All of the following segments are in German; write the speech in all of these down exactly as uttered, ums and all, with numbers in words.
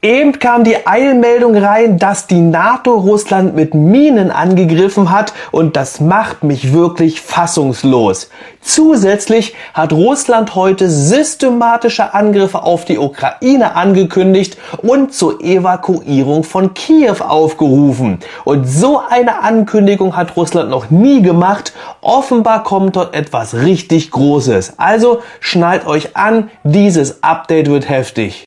Eben kam die Eilmeldung rein, dass die NATO Russland mit Minen angegriffen hat und das macht mich wirklich fassungslos. Zusätzlich hat Russland heute systematische Angriffe auf die Ukraine angekündigt und zur Evakuierung von Kiew aufgerufen. Und so eine Ankündigung hat Russland noch nie gemacht. Offenbar kommt dort etwas richtig Großes. Also schnallt euch an, dieses Update wird heftig.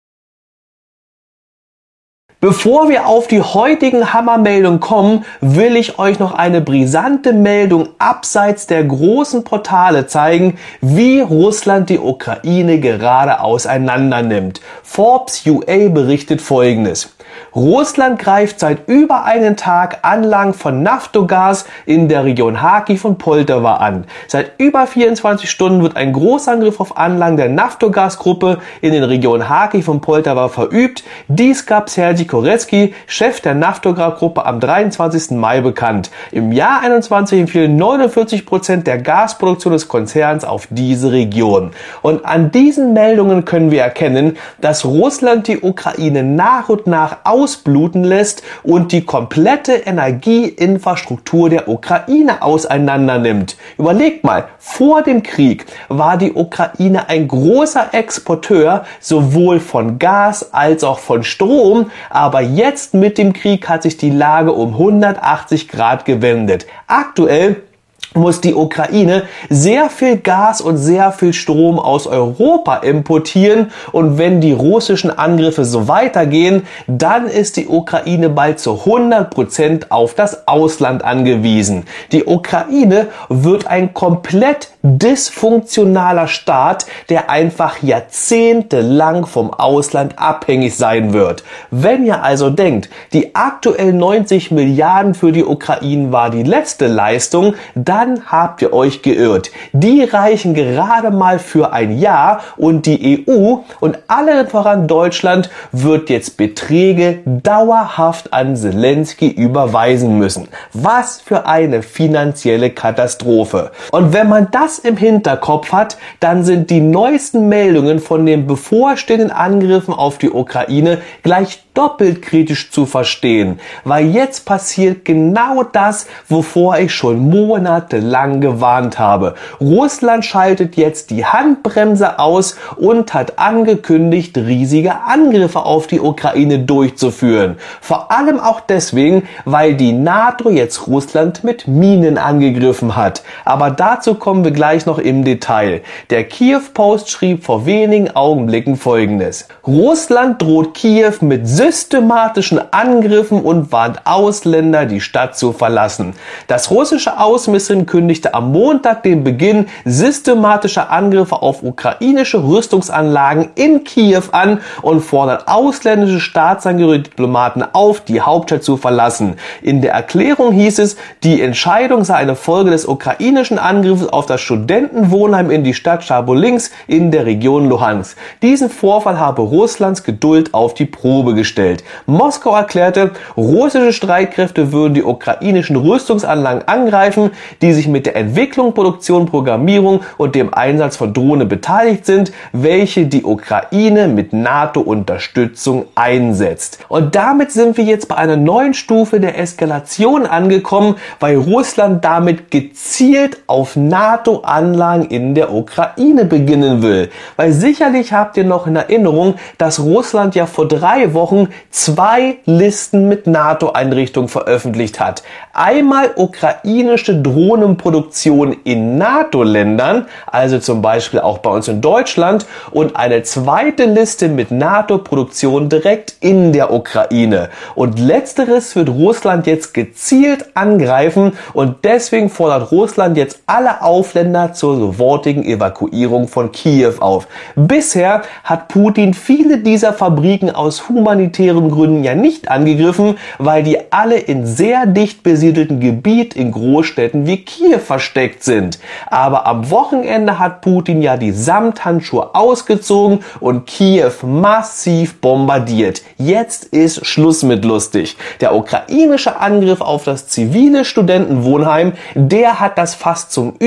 Bevor wir auf die heutigen Hammermeldungen kommen, will ich euch noch eine brisante Meldung abseits der großen Portale zeigen, wie Russland die Ukraine gerade auseinander nimmt. Forbes U A berichtet Folgendes. Russland greift seit über einen Tag Anlagen von Naftogaz in der Region Kharkiv und Poltawa an. Seit über vierundzwanzig Stunden wird ein Großangriff auf Anlagen der Naftogaz-Gruppe in den Regionen Kharkiv und Poltawa verübt. Dies gab Sergei Koretski, Chef der Naftogaz-Gruppe, am dreiundzwanzigsten Mai bekannt. Im Jahr einundzwanzig entfielen neunundvierzig Prozent der Gasproduktion des Konzerns auf diese Region. Und an diesen Meldungen können wir erkennen, dass Russland die Ukraine nach und nach ausbluten lässt und die komplette Energieinfrastruktur der Ukraine auseinander nimmt. Überlegt mal, vor dem Krieg war die Ukraine ein großer Exporteur sowohl von Gas als auch von Strom, aber jetzt mit dem Krieg hat sich die Lage um hundertachtzig Grad gewendet. Aktuell muss die Ukraine sehr viel Gas und sehr viel Strom aus Europa importieren und wenn die russischen Angriffe so weitergehen, dann ist die Ukraine bald zu hundert Prozent auf das Ausland angewiesen. Die Ukraine wird ein komplett dysfunktionaler Staat, der einfach jahrzehntelang vom Ausland abhängig sein wird. Wenn ihr also denkt, die aktuell neunzig Milliarden für die Ukraine war die letzte Leistung, dann habt ihr euch geirrt. Die reichen gerade mal für ein Jahr und die E U und allen voran Deutschland wird jetzt Beträge dauerhaft an Zelensky überweisen müssen. Was für eine finanzielle Katastrophe. Und wenn man das im Hinterkopf hat, dann sind die neuesten Meldungen von den bevorstehenden Angriffen auf die Ukraine gleich doppelt kritisch zu verstehen, weil jetzt passiert genau das, wovor ich schon monatelang gewarnt habe. Russland schaltet jetzt die Handbremse aus und hat angekündigt, riesige Angriffe auf die Ukraine durchzuführen. Vor allem auch deswegen, weil die NATO jetzt Russland mit Minen angegriffen hat. Aber dazu kommen wir gleich noch im Detail. Der Kiew Post schrieb vor wenigen Augenblicken Folgendes. Russland droht Kiew mit systematischen Angriffen und warnt Ausländer, die Stadt zu verlassen. Das russische Außenministerium kündigte am Montag den Beginn systematischer Angriffe auf ukrainische Rüstungsanlagen in Kiew an und fordert ausländische Staatsangehörige Diplomaten auf, die Hauptstadt zu verlassen. In der Erklärung hieß es, die Entscheidung sei eine Folge des ukrainischen Angriffs auf das Studentenwohnheim in die Stadt Chabolinsk in der Region Luhansk. Diesen Vorfall habe Russlands Geduld auf die Probe gestellt. Moskau erklärte, russische Streitkräfte würden die ukrainischen Rüstungsanlagen angreifen, die sich mit der Entwicklung, Produktion, Programmierung und dem Einsatz von Drohnen beteiligt sind, welche die Ukraine mit NATO-Unterstützung einsetzt. Und damit sind wir jetzt bei einer neuen Stufe der Eskalation angekommen, weil Russland damit gezielt auf NATO-Anlagen in der Ukraine beginnen will. Weil sicherlich habt ihr noch in Erinnerung, dass Russland ja vor drei Wochen zwei Listen mit NATO-Einrichtungen veröffentlicht hat. Einmal ukrainische Drohnenproduktion in NATO-Ländern, also zum Beispiel auch bei uns in Deutschland, und eine zweite Liste mit NATO-Produktion direkt in der Ukraine. Und letzteres wird Russland jetzt gezielt angreifen und deswegen fordert Russland jetzt alle Aufländer zur sofortigen Evakuierung von Kiew auf. Bisher hat Putin viele dieser Fabriken aus humanitären Gründen ja nicht angegriffen, weil die alle in sehr dicht besiedelten Gebiet in Großstädten wie Kiew versteckt sind. Aber am Wochenende hat Putin ja die Samthandschuhe ausgezogen und Kiew massiv bombardiert. Jetzt ist Schluss mit lustig. Der ukrainische Angriff auf das zivile Studentenwohnheim, der hat das Fass zum Überlaufen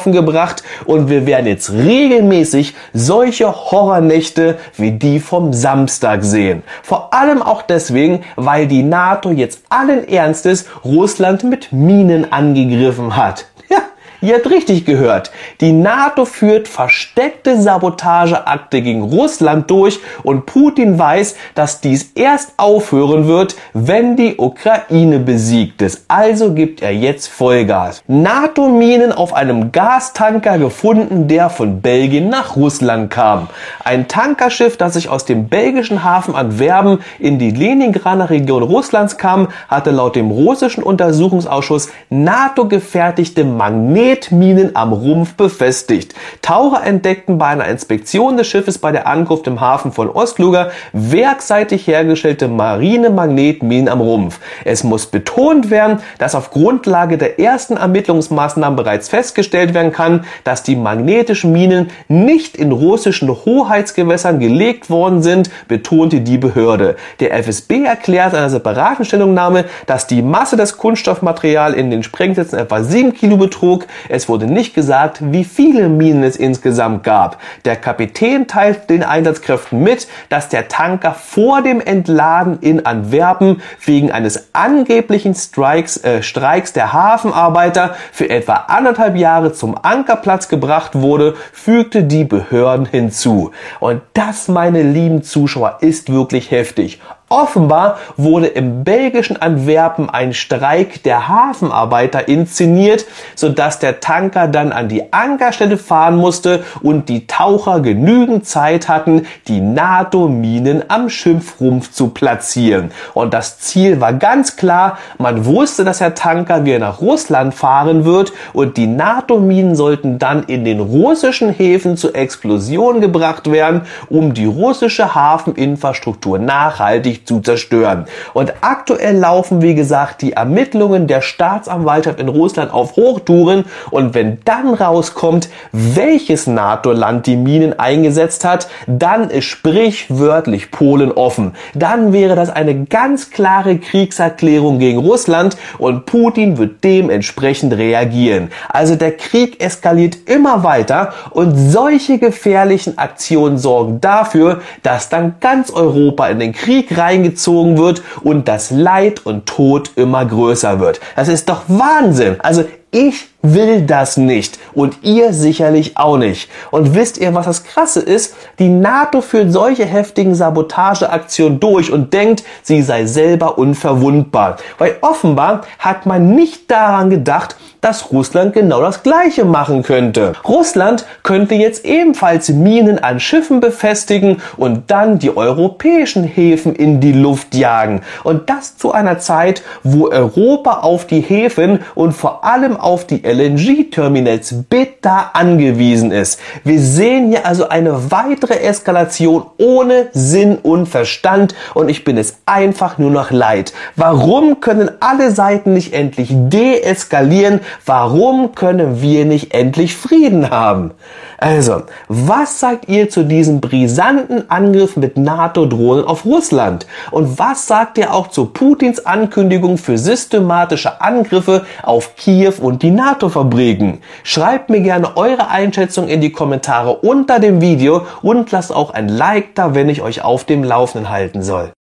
Schlafen gebracht und wir werden jetzt regelmäßig solche Horrornächte wie die vom Samstag sehen. Vor allem auch deswegen, weil die NATO jetzt allen Ernstes Russland mit Minen angegriffen hat. Ja, ihr habt richtig gehört. Die NATO führt versteckte Sabotageakte gegen Russland durch und Putin weiß, dass dies erst aufhören wird, wenn die Ukraine besiegt ist. Also gibt er jetzt Vollgas. NATO-Minen auf einem Gastanker gefunden, der von Belgien nach Russland kam. Ein Tankerschiff, das sich aus dem belgischen Hafen Antwerpen in die Leningrader Region Russlands kam, hatte laut dem russischen Untersuchungsausschuss NATO-gefertigte Magnetminen am Rumpf befestigt. Taucher entdeckten bei einer Inspektion des Schiffes bei der Ankunft im Hafen von Ostluga werkseitig hergestellte marine Magnetminen am Rumpf. Es muss betont werden, dass auf Grundlage der ersten Ermittlungsmaßnahmen bereits festgestellt werden kann, dass die magnetischen Minen nicht in russischen Hoheitsgewässern gelegt worden sind, betonte die Behörde. Der F S B erklärt in einer separaten Stellungnahme, dass die Masse des Kunststoffmaterials in den Sprengsätzen etwa sieben Kilo betrug. Es wurde nicht gesagt, wie viele Minen es insgesamt gab. Der Kapitän teilte den Einsatzkräften mit, dass der Tanker vor dem Entladen in Antwerpen wegen eines angeblichen Streiks, äh, Streiks der Hafenarbeiter für etwa anderthalb Jahre zum Ankerplatz gebracht wurde, fügte die Behörden hinzu. Und das, meine lieben Zuschauer, ist wirklich heftig. Offenbar wurde im belgischen Antwerpen ein Streik der Hafenarbeiter inszeniert, sodass der Tanker dann an die Ankerstelle fahren musste und die Taucher genügend Zeit hatten, die NATO-Minen am Schiffsrumpf zu platzieren. Und das Ziel war ganz klar, man wusste, dass der Tanker wieder nach Russland fahren wird und die NATO-Minen sollten dann in den russischen Häfen zur Explosion gebracht werden, um die russische Hafeninfrastruktur nachhaltig zu zerstören. Und aktuell laufen, wie gesagt, die Ermittlungen der Staatsanwaltschaft in Russland auf Hochtouren und wenn dann rauskommt, welches NATO-Land die Minen eingesetzt hat, dann ist sprichwörtlich Polen offen. Dann wäre das eine ganz klare Kriegserklärung gegen Russland und Putin wird dementsprechend reagieren. Also der Krieg eskaliert immer weiter und solche gefährlichen Aktionen sorgen dafür, dass dann ganz Europa in den Krieg rein eingezogen wird und das Leid und Tod immer größer wird. Das ist doch Wahnsinn. Also ich will das nicht und ihr sicherlich auch nicht. Und wisst ihr, was das Krasse ist? Die NATO führt solche heftigen Sabotageaktionen durch und denkt, sie sei selber unverwundbar. Weil offenbar hat man nicht daran gedacht, dass Russland genau das Gleiche machen könnte. Russland könnte jetzt ebenfalls Minen an Schiffen befestigen und dann die europäischen Häfen in die Luft jagen. Und das zu einer Zeit, wo Europa auf die Häfen und vor allem auf die L N G-Terminals bitter angewiesen ist. Wir sehen hier also eine weitere Eskalation ohne Sinn und Verstand und ich bin es einfach nur noch leid. Warum können alle Seiten nicht endlich deeskalieren? Warum können wir nicht endlich Frieden haben? Also, was sagt ihr zu diesem brisanten Angriff mit NATO-Drohnen auf Russland? Und was sagt ihr auch zu Putins Ankündigung für systematische Angriffe auf Kiew und die NATO-Fabriken? Schreibt mir gerne eure Einschätzung in die Kommentare unter dem Video und lasst auch ein Like da, wenn ich euch auf dem Laufenden halten soll.